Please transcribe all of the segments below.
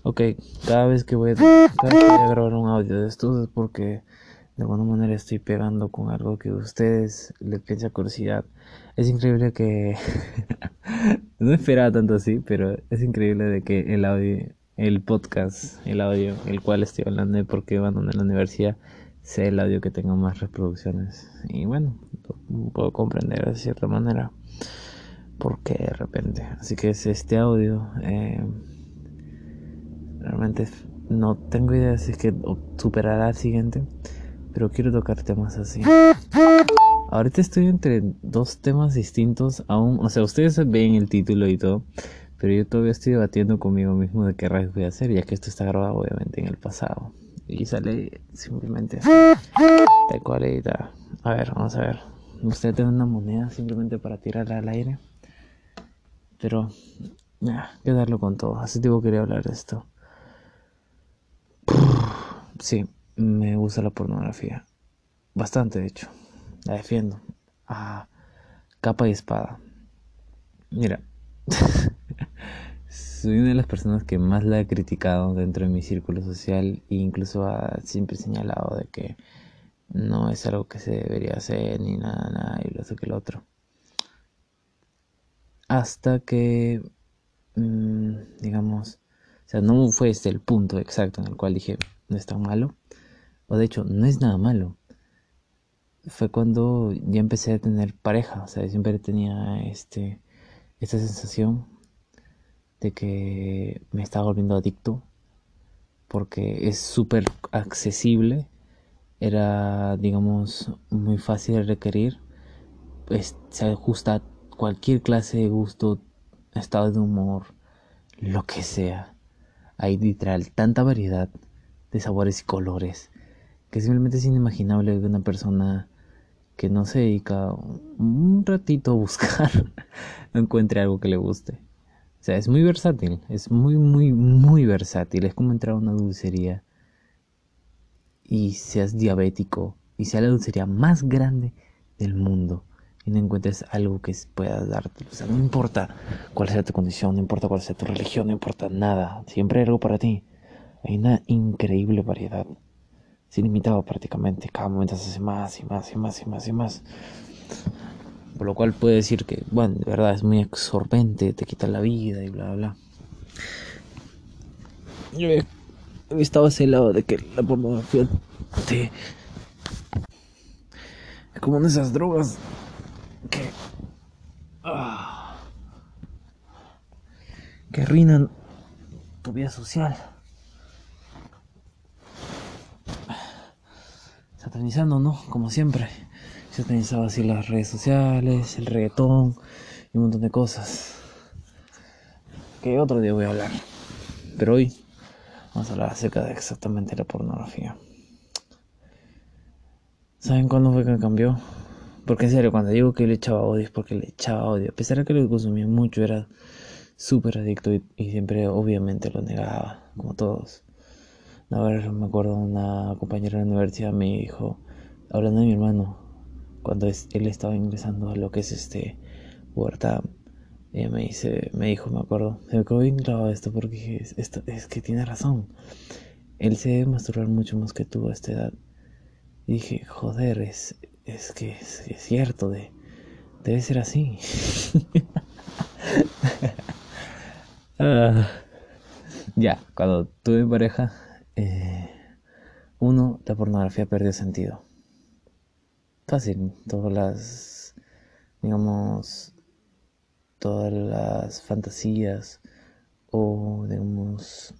Ok, cada vez que voy a grabar un audio de estos es porque de alguna manera estoy pegando con algo que a ustedes les piensa curiosidad. Es increíble que no esperaba tanto así, pero es increíble de que el audio, el podcast, el audio, el cual estoy hablando de por qué abandoné la universidad, sea el audio que tenga más reproducciones. Y bueno, puedo comprender de cierta manera por qué de repente. Así que es este audio. Realmente no tengo idea si es que superará al siguiente, pero quiero tocar temas así. Ahorita estoy entre dos temas distintos aún, o sea, ustedes ven el título y todo, pero yo todavía estoy debatiendo conmigo mismo de qué rayos voy a hacer, ya que esto está grabado obviamente en el pasado. Y sale simplemente así, tal cual y tal. A ver, vamos a ver. Me gustaría tener una moneda simplemente para tirarla al aire, pero que darlo con todo. Hace tiempo quería hablar de esto. Sí, me gusta la pornografía. Bastante, de hecho. La defiendo. A capa y espada. Mira, soy una de las personas que más la he criticado dentro de mi círculo social e incluso ha siempre señalado de que no es algo que se debería hacer ni nada, nada y lo otro que lo otro. Hasta que, digamos, o sea, no fue este el punto exacto en el cual dije, no es tan malo. O de hecho, no es nada malo. Fue cuando ya empecé a tener pareja, o sea, siempre tenía esta sensación de que me estaba volviendo adicto porque es súper accesible, era, digamos, muy fácil de requerir, pues se ajusta a cualquier clase de gusto, estado de humor, lo que sea. Hay literal tanta variedad de sabores y colores que simplemente es inimaginable que una persona que no se dedica un ratito a buscar no encuentre algo que le guste. O sea, es muy versátil, es muy, muy, muy versátil. Es como entrar a una dulcería y seas diabético y sea la dulcería más grande del mundo y no encuentres algo que puedas darte. O sea, no importa cuál sea tu condición, no importa cuál sea tu religión, no importa nada. Siempre hay algo para ti. Hay una increíble variedad. Es ilimitado prácticamente. Cada momento se hace más y más y más y más y más. Por lo cual puede decir que, bueno, de verdad es muy absorbente, te quita la vida y bla, bla, bla. Yo he estado a ese lado de que la pornografía te... es como una de esas drogas que, que arruinan tu vida social. Satanizando, ¿no? Como siempre. Satanizado así las redes sociales, el reggaetón y un montón de cosas. Que otro día voy a hablar. Pero hoy vamos a hablar acerca de exactamente la pornografía. ¿Saben cuándo fue que cambió? Porque en serio, cuando digo que le echaba odio es porque le echaba odio. A pesar de que lo consumía mucho, era súper adicto y siempre obviamente lo negaba, como todos. A ver, me acuerdo una compañera de la universidad me dijo, hablando de mi hermano, cuando él estaba ingresando a lo que es pubertad, ella me dijo, me acuerdo, se me quedó bien grabado esto porque dije, es que tiene razón. Él se debe masturbar mucho más que tú a esta edad. Y dije, joder, es cierto, debe ser así. Ah, ya, cuando tuve pareja, la pornografía perdió sentido. Fácil, digamos, todas las fantasías o, digamos,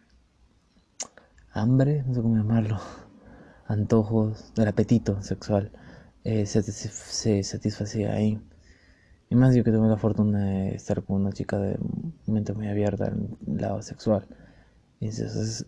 hambre, no sé cómo llamarlo, antojos, del apetito sexual, se satisfacía ahí. Y más yo que tuve la fortuna de estar con una chica de mente muy abierta al lado sexual. Y entonces,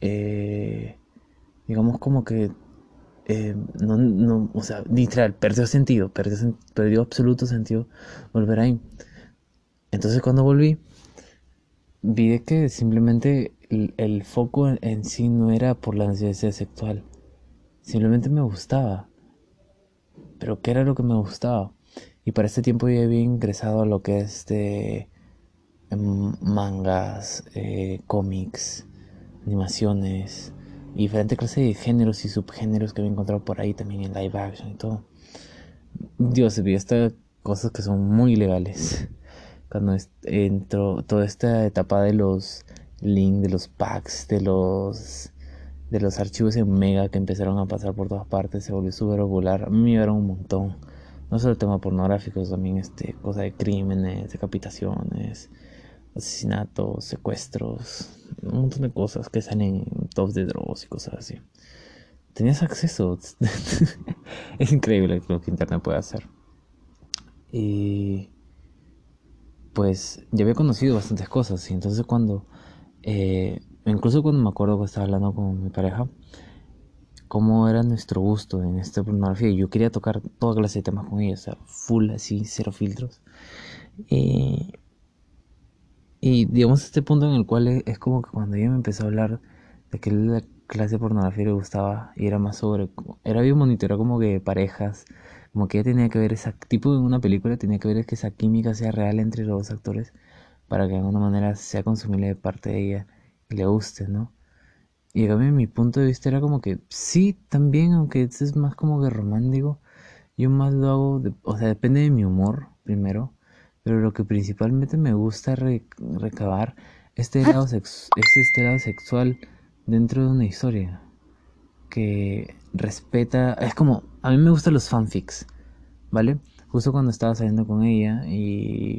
digamos como que, no, o sea, literal, perdió sentido, perdió absoluto sentido volver ahí. Entonces cuando volví, vi de que simplemente el foco en sí no era por la necesidad sexual, simplemente me gustaba. Pero ¿qué era lo que me gustaba? Y para este tiempo ya había ingresado a lo que es mangas, cómics, animaciones, y diferentes clases de géneros y subgéneros que había encontrado por ahí también en live action y todo. Dios, vi estas cosas que son muy legales. Cuando entró toda esta etapa de los links, de los packs, de los archivos en Mega que empezaron a pasar por todas partes, se volvió súper popular. A mí me llegaron un montón. No solo temas pornográficos, también cosas de crímenes, decapitaciones, asesinatos, secuestros, un montón de cosas que salen en tops de drogas y cosas así. Tenías acceso. Es increíble lo que internet puede hacer. Y pues ya había conocido bastantes cosas. Y entonces incluso cuando me acuerdo que estaba hablando con mi pareja, cómo era nuestro gusto en esta pornografía. Yo quería tocar toda clase de temas con ella, o sea, full así, cero filtros. Y, y digamos este punto en el cual es como que cuando ella me empezó a hablar de que la clase de pornografía le gustaba y era más sobre, era bien bonito, era como que parejas, como que ella tenía que ver esa, tipo en una película, tenía que ver que esa química sea real entre los dos actores para que de alguna manera sea consumible de parte de ella y le guste, ¿no? Y a cambio, mi punto de vista era como que sí, también, aunque este es más como que romántico, yo más lo hago, o sea, depende de mi humor, primero, pero lo que principalmente me gusta recabar es este lado sexual dentro de una historia que respeta, es como, a mí me gustan los fanfics, ¿vale? Justo cuando estaba saliendo con ella y,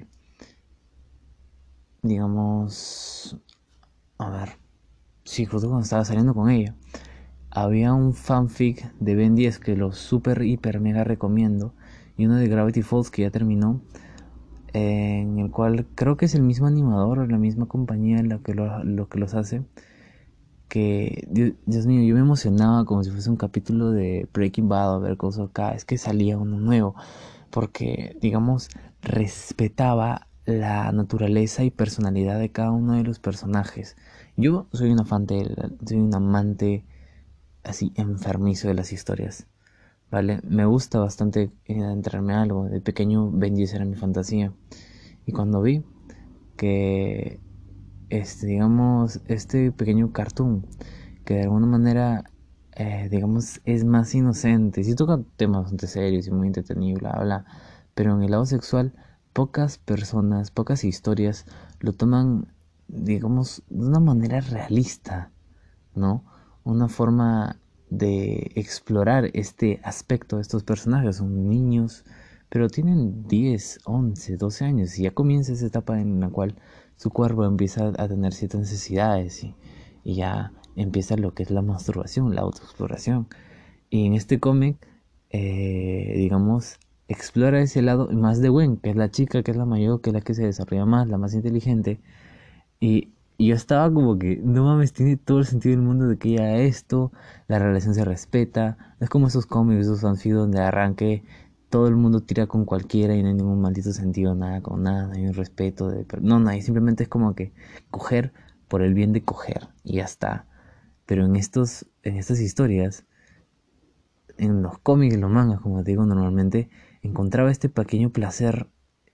digamos, a ver, sí, justo cuando estaba saliendo con ella había un fanfic de Ben 10 que lo super hiper mega recomiendo y uno de Gravity Falls que ya terminó, en el cual creo que es el mismo animador o la misma compañía en la que lo que los hace, que Dios mío, yo me emocionaba como si fuese un capítulo de Breaking Bad o ver cosas acá, es que salía uno nuevo porque digamos respetaba la naturaleza y personalidad de cada uno de los personajes. Yo soy soy un amante así enfermizo de las historias, ¿vale? Me gusta bastante entrarme a algo. De pequeño Ben 10 era mi fantasía. Y cuando vi que, digamos, este pequeño cartoon, que de alguna manera, digamos, es más inocente, sí toca temas bastante serios y muy entretenido, bla, bla, pero en el lado sexual, pocas personas, pocas historias lo toman, digamos, de una manera realista, ¿no? Una forma de explorar este aspecto de estos personajes. Son niños, pero tienen 10 11 12 años y ya comienza esa etapa en la cual su cuerpo empieza a tener ciertas necesidades y ya empieza lo que es la masturbación, la autoexploración. Y en este cómic, digamos, explora ese lado más de Gwen, que es la chica, que es la mayor, que es la que se desarrolla más, la más inteligente, y yo estaba como que, no mames, tiene todo el sentido del mundo de que ya esto, la relación se respeta. Es como esos cómics, esos fanfics donde arranque todo el mundo tira con cualquiera y no hay ningún maldito sentido, nada con nada, no hay un respeto de... No, no, hay simplemente es como que coger por el bien de coger y ya está. Pero en estas historias, en los cómics y los mangas, como te digo normalmente, encontraba este pequeño placer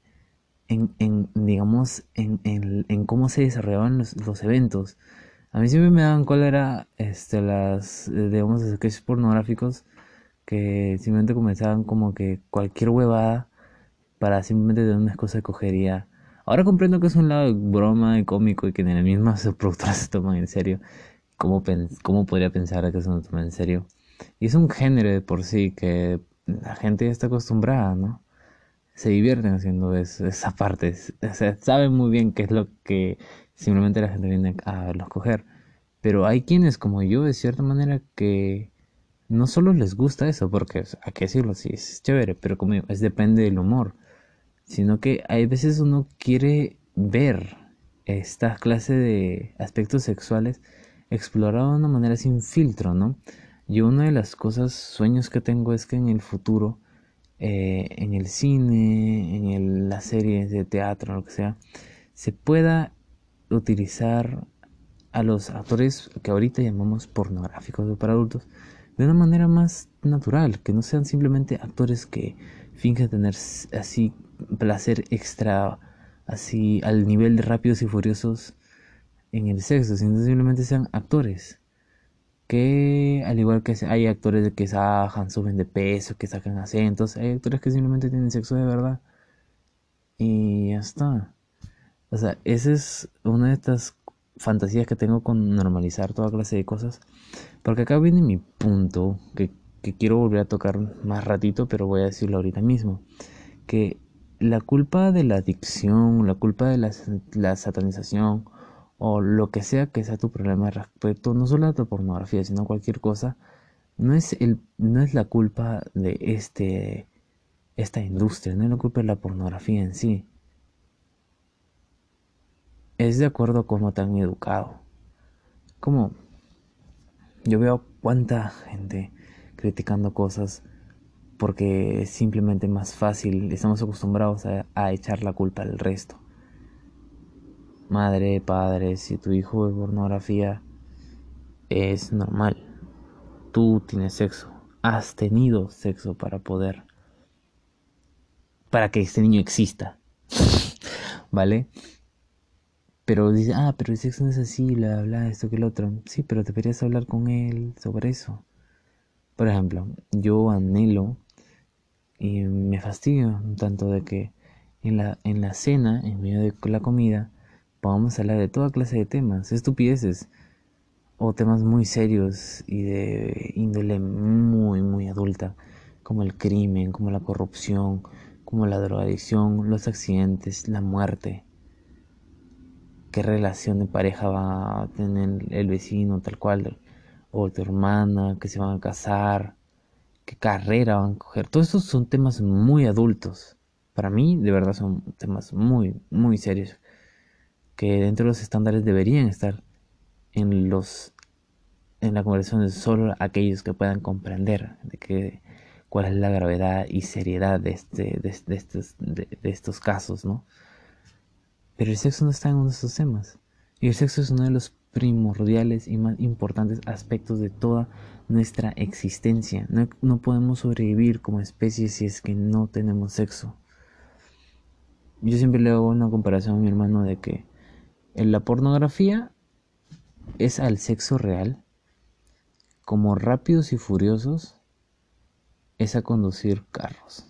digamos, en cómo se desarrollaban los eventos. A mí siempre me daban cuál era, digamos, sketches pornográficos que simplemente comenzaban como que cualquier huevada para simplemente tener una excusa de cogería. Ahora comprendo que es un lado de broma y cómico y que en la misma productoras se toman en serio. ¿Cómo podría pensar que eso no toma en serio? Y es un género de por sí que la gente ya está acostumbrada, ¿no? Se divierten haciendo eso, esa parte. O sea, saben muy bien qué es lo que simplemente la gente viene a verlos coger. Pero hay quienes, como yo, de cierta manera, que no solo les gusta eso, porque hay que decirlo, sí, es chévere, pero como digo, es depende del humor, sino que hay veces uno quiere ver esta clase de aspectos sexuales explorados de una manera sin filtro, ¿no? Yo una de las cosas, sueños que tengo es que en el futuro en el cine, las series de teatro, lo que sea, se pueda utilizar a los actores que ahorita llamamos pornográficos o para adultos de una manera más natural, que no sean simplemente actores que fingen tener así placer extra así al nivel de Rápidos y Furiosos en el sexo, sino simplemente sean actores. Que al igual que hay actores que sacan, suben de peso, que sacan acentos, hay actores que simplemente tienen sexo de verdad. Y ya está. O sea, esa es una de estas fantasías que tengo con normalizar toda clase de cosas. Porque acá viene mi punto, que quiero volver a tocar más ratito, pero voy a decirlo ahorita mismo. Que la culpa de la adicción, la culpa de la satanización, o lo que sea tu problema respecto no solo a tu pornografía, sino cualquier cosa, no es la culpa de esta industria, no es la culpa de la pornografía en sí. Es de acuerdo a cómo te han educado. Como yo veo cuánta gente criticando cosas porque es simplemente más fácil, estamos acostumbrados a echar la culpa al resto. Madre, padre, si tu hijo ve pornografía, es normal. Tú tienes sexo, has tenido sexo para que este niño exista, ¿vale? Pero dice, pero el sexo no es así, bla, bla, esto que el otro. Sí, pero deberías hablar con él sobre eso. Por ejemplo, yo anhelo y me fastidio un tanto de que en la cena, en medio de la comida, podamos hablar de toda clase de temas, estupideces, o temas muy serios y de índole muy, muy adulta, como el crimen, como la corrupción, como la drogadicción, los accidentes, la muerte, qué relación de pareja va a tener el vecino tal cual, o tu hermana, que se van a casar, qué carrera van a coger. Todos estos son temas muy adultos. Para mí, de verdad, son temas muy, muy serios, que dentro de los estándares deberían estar en en la conversación de solo aquellos que puedan comprender cuál es la gravedad y seriedad de estos casos, ¿no? Pero el sexo no está en uno de estos temas. Y el sexo es uno de los primordiales y más importantes aspectos de toda nuestra existencia. No podemos sobrevivir como especie si es que no tenemos sexo. Yo siempre le hago una comparación a mi hermano de que en la pornografía es al sexo real como Rápidos y Furiosos es a conducir carros.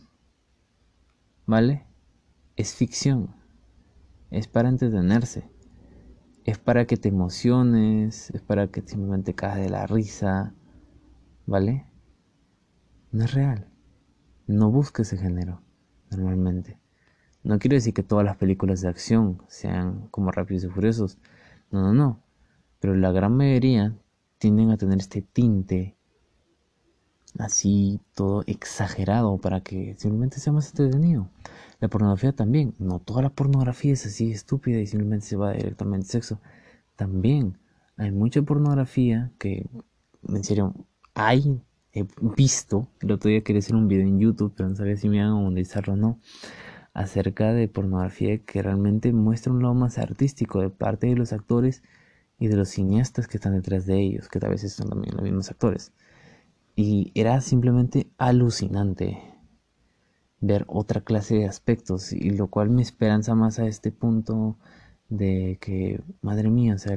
¿Vale? Es ficción. Es para entretenerse. Es para que te emociones. Es para que simplemente caes de la risa. ¿Vale? No es real. No busques ese género. Normalmente. No quiero decir que todas las películas de acción sean como Rápidos y Furiosos. No, no, no. Pero la gran mayoría tienden a tener este tinte así todo exagerado para que simplemente sea más entretenido. La pornografía también, no toda la pornografía es así estúpida y simplemente se va directamente al sexo. También hay mucha pornografía que, en serio, he visto, el otro día quería hacer un video en YouTube, pero no sabía si me iban a monetizarlo o no, acerca de pornografía que realmente muestra un lado más artístico de parte de los actores y de los cineastas que están detrás de ellos, que a veces son también los mismos actores. Y era simplemente alucinante ver otra clase de aspectos y lo cual me esperanza más a este punto de que, madre mía, o sea,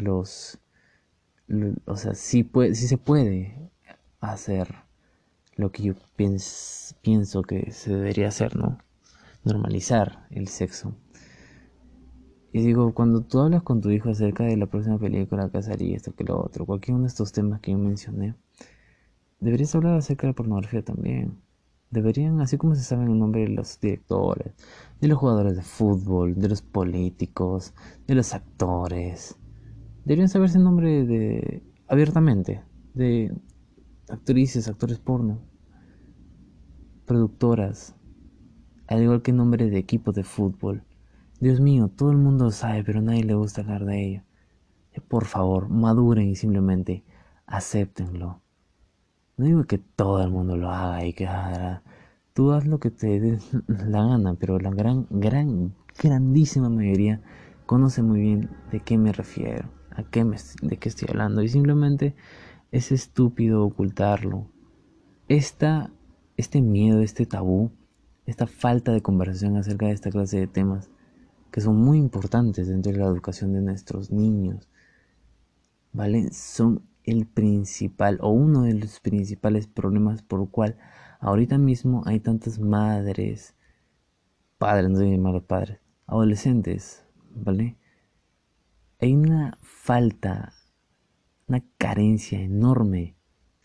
o sea, sí se puede hacer lo que yo pienso que se debería hacer, ¿no? Normalizar el sexo. Y digo, cuando tú hablas con tu hijo acerca de la próxima película que haría esto que lo otro, cualquier uno de estos temas que yo mencioné, deberías hablar acerca de la pornografía también. Deberían, así como se saben el nombre de los directores, de los jugadores de fútbol, de los políticos, de los actores, deberían saberse el nombre de abiertamente de actrices, actores porno, productoras, al igual que el nombre de equipos de fútbol. Dios mío, todo el mundo sabe, pero a nadie le gusta hablar de ello. Por favor, maduren y simplemente acéptenlo. No digo que todo el mundo lo haga y que tú haz lo que te dé la gana, pero la grandísima mayoría conoce muy bien de qué me refiero, de qué estoy hablando y simplemente es estúpido ocultarlo. Esta, este miedo, este tabú, esta falta de conversación acerca de esta clase de temas que son muy importantes dentro de la educación de nuestros niños, ¿vale? Son el principal o uno de los principales problemas por el cual ahorita mismo hay tantas madres, padres, no soy malos padres, adolescentes, ¿vale? Hay una falta, una carencia enorme,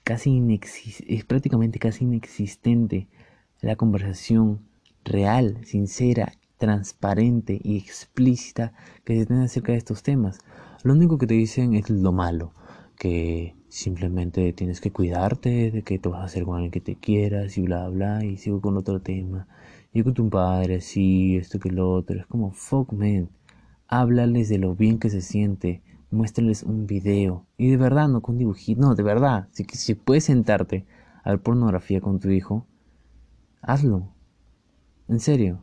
es prácticamente casi inexistente la conversación real, sincera, transparente y explícita que se tiene acerca de estos temas. Lo único que te dicen es lo malo, que simplemente tienes que cuidarte, de que te vas a hacer con alguien que te quieras y bla bla, y sigo con otro tema. Y con tu padre, sí, esto que lo otro. Es como, fuck man, háblales de lo bien que se siente, muéstrales un video. Y de verdad, no con dibujito, no, de verdad. Si puedes sentarte a ver pornografía con tu hijo, hazlo. En serio.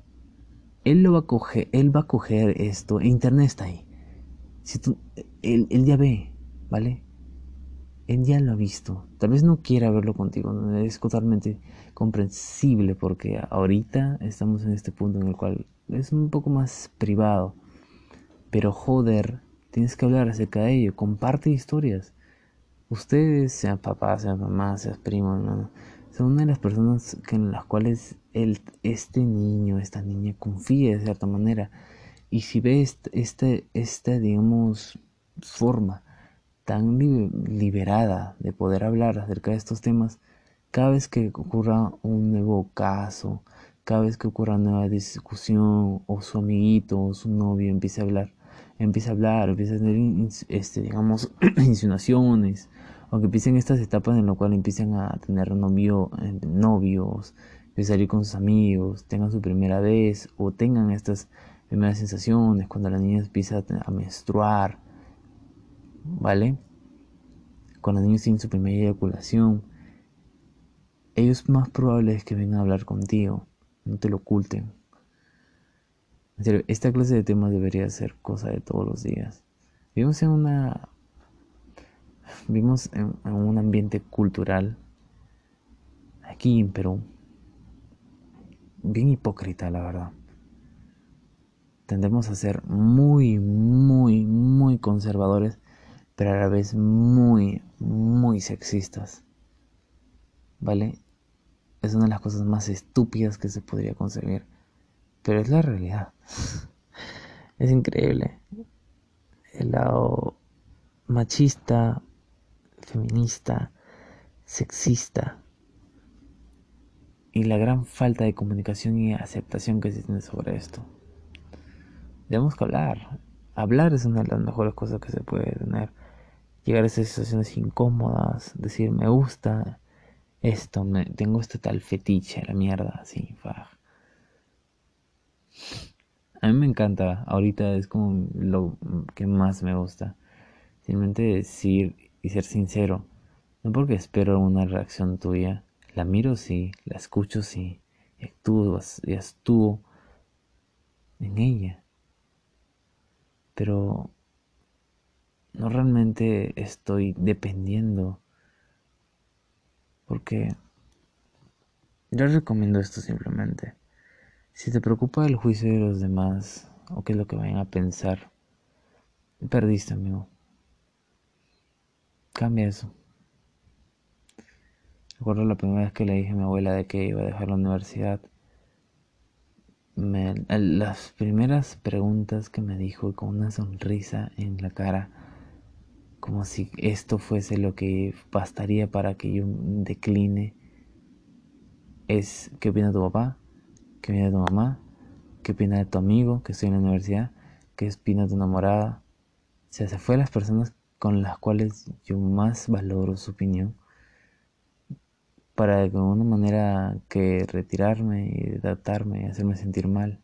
Él va a coger esto. Internet está ahí. Si tú, él ya ve, ¿vale? Él ya lo ha visto. Tal vez no quiera verlo contigo. ¿No? Es totalmente comprensible porque ahorita estamos en este punto en el cual es un poco más privado. Pero joder, tienes que hablar acerca de ello. Comparte historias. Ustedes, sean papás, sean mamás, sean primos, hermano, son una de las personas en las cuales este niño, esta niña confía de cierta manera. Y si ve esta digamos, forma tan liberada de poder hablar acerca de estos temas, cada vez que ocurra un nuevo caso, cada vez que ocurra una nueva discusión, o su amiguito o su novio empieza a tener, digamos, insinuaciones, o que empiecen estas etapas en las cuales empiezan a tener novios, de salir con sus amigos, tengan su primera vez, o tengan estas primeras sensaciones, cuando la niña empieza a menstruar, ¿vale? Cuando los niños tienen su primera eyaculación, ellos más probable es que vengan a hablar contigo, no te lo oculten. En serio, esta clase de temas debería ser cosa de todos los días. Vivimos en una, vivimos en un ambiente cultural aquí en Perú, bien hipócrita, la verdad. Tendemos a ser muy, muy, muy conservadores, pero a la vez muy, muy sexistas, ¿vale? Es una de las cosas más estúpidas que se podría concebir, pero es la realidad. Es increíble. El lado machista, feminista, sexista y la gran falta de comunicación y aceptación que existe sobre esto. Tenemos que hablar. Hablar es una de las mejores cosas que se puede tener. Llegar a esas situaciones incómodas, decir me gusta esto, tengo este tal fetiche, la mierda, así, faj. A mí me encanta, ahorita es como lo que más me gusta. Simplemente decir y ser sincero. No porque espero una reacción tuya. La miro sí, la escucho sí, y actúo en ella. Pero no realmente estoy dependiendo. Porque yo recomiendo esto simplemente. Si te preocupa el juicio de los demás o qué es lo que vayan a pensar, perdiste, amigo. Cambia eso. Recuerdo la primera vez que le dije a mi abuela de que iba a dejar la universidad. Las primeras preguntas que me dijo con una sonrisa en la cara, como si esto fuese lo que bastaría para que yo decline, es ¿qué opina tu papá? ¿Qué opina tu mamá? ¿Qué opina de tu amigo que estoy en la universidad? ¿Qué opina tu enamorada? O sea, se fue las personas con las cuales yo más valoro su opinión para de alguna manera que retirarme y adaptarme y hacerme sentir mal.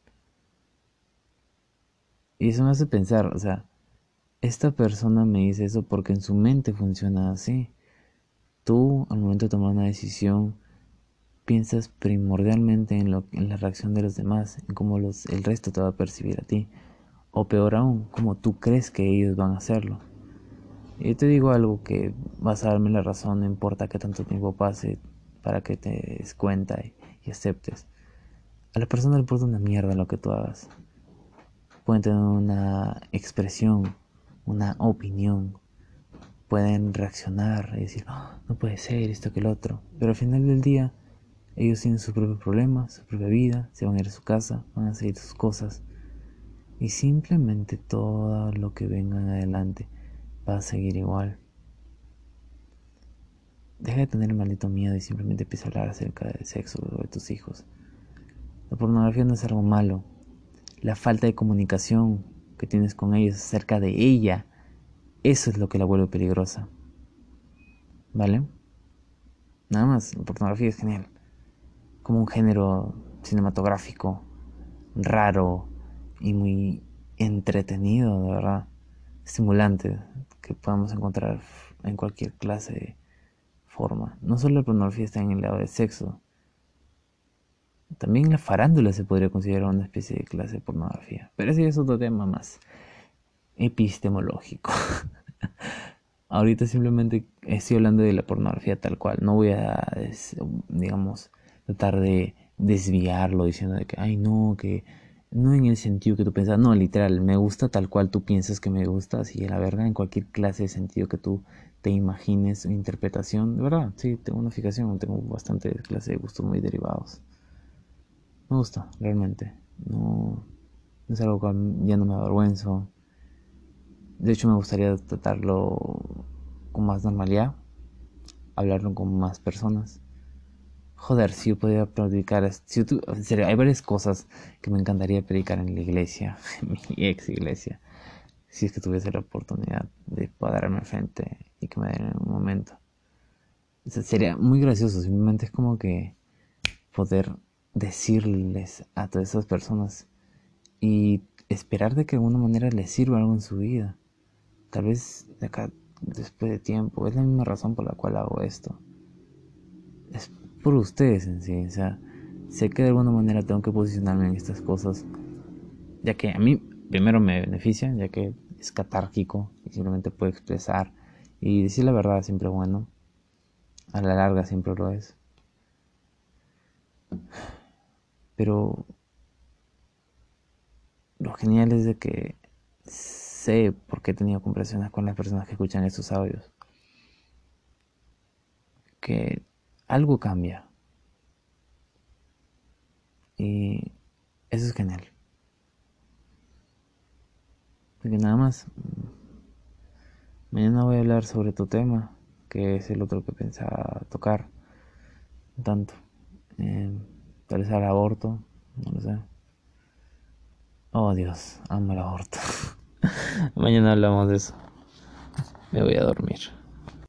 Y eso me hace pensar, o sea, esta persona me dice eso porque en su mente funciona así. Tú, al momento de tomar una decisión, piensas primordialmente en la reacción de los demás, en cómo el resto te va a percibir a ti. O peor aún, cómo tú crees que ellos van a hacerlo. Y yo te digo algo que vas a darme la razón, no importa que tanto tiempo pase para que te des cuenta y aceptes. A la persona le importa una mierda lo que tú hagas. pueden tener una expresión, una opinión, pueden reaccionar y decir, "Oh, no puede ser esto que el otro", pero al final del día ellos tienen sus propios problemas, su propia vida, se van a ir a su casa, van a seguir sus cosas y simplemente todo lo que vengan adelante va a seguir igual. Deja de tener el maldito miedo y simplemente empieza a hablar acerca del sexo de tus hijos. La pornografía no es algo malo. La falta de comunicación que tienes con ellos acerca de ella, eso es lo que la vuelve peligrosa. ¿Vale? Nada más, la pornografía es genial. Como un género cinematográfico raro y muy entretenido, de verdad. Estimulante, que podamos encontrar en cualquier clase de forma. No solo la pornografía está en el lado del sexo, también la farándula se podría considerar una especie de clase de pornografía. Pero ese es otro tema más epistemológico. Ahorita simplemente estoy hablando de la pornografía tal cual. No voy a, digamos, tratar de desviarlo diciendo de que, ay, no, que no en el sentido que tú piensas. No, literal, me gusta tal cual tú piensas que me gusta. Así, la verdad, en cualquier clase de sentido que tú te imagines o interpretación. De verdad, sí, tengo una fijación, tengo bastante clase de gustos muy derivados. Me gusta, realmente. No, no es algo que ya no me avergüenzo. De hecho, me gustaría tratarlo con más normalidad, hablarlo con más personas. Joder, si yo pudiera predicar, en serio, hay varias cosas que me encantaría predicar en la iglesia, en mi ex iglesia, si es que tuviese la oportunidad de pararme frente y que me den en un momento. O sea, sería muy gracioso, simplemente es como que poder decirles a todas esas personas y esperar de que de alguna manera les sirva algo en su vida. Tal vez de acá, después de tiempo, es la misma razón por la cual hago esto. Es por ustedes en sí, o sea, sé que de alguna manera tengo que posicionarme en estas cosas, ya que a mí primero me beneficia, ya que es catárquico y simplemente puedo expresar y decir la verdad siempre es bueno, a la larga siempre lo es, pero lo genial es de que sé por qué he tenido conversaciones con las personas que escuchan estos audios, que algo cambia y eso es genial. Porque nada más, mañana voy a hablar sobre tu tema, que es el otro que pensaba tocar tanto. Eh, Tal vez al aborto, no lo sé. Oh Dios, amo el aborto. Mañana hablamos de eso. Me voy a dormir.